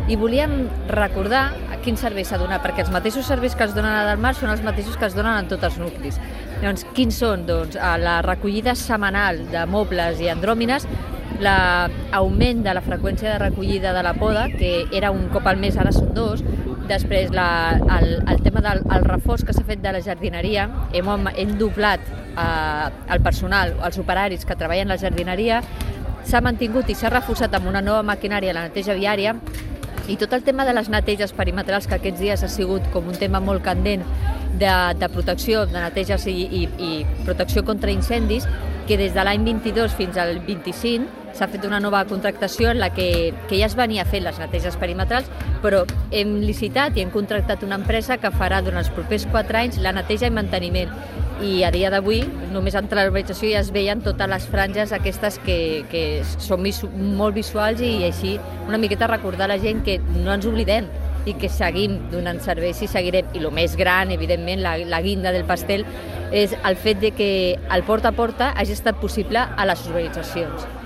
i volíem recordar quins serveis s'ha donat, perquè els mateixos serveis que es donen a Del Mar són els mateixos que es donen en tots els nuclis. Llavors, quins són? Doncs la recollida setmanal de mobles i andròmines, l'augment de la freqüència de recollida de la poda, que era un cop al mes, ara són 2, després el tema del reforç que s'ha fet de la jardineria, hem doblat el personal, els operaris que treballen a la jardineria, s'ha mantingut i s'ha reforçat amb una nova maquinària a la neteja viària, i tot el tema de les neteges perimetrals, que aquests dies ha sigut com un tema molt candent de protecció, de neteges i protecció contra incendis, que des de l'any 22 fins al 25 s'ha fet una nova contractació en la que ja es venia fent les neteges perimetrals, però hem licitat i hem contractat una empresa que farà durant els propers 4 anys la neteja i manteniment. I a dia d'avui, només entre la urbanització ja es veien totes les franges aquestes que són molt visuals, i així una miqueta recordar a la gent que no ens oblidem i que seguim donant serveis i seguirem. I el més gran, evidentment, la guinda del pastel, és el fet de que el porta a porta hagi estat possible a les urbanitzacions.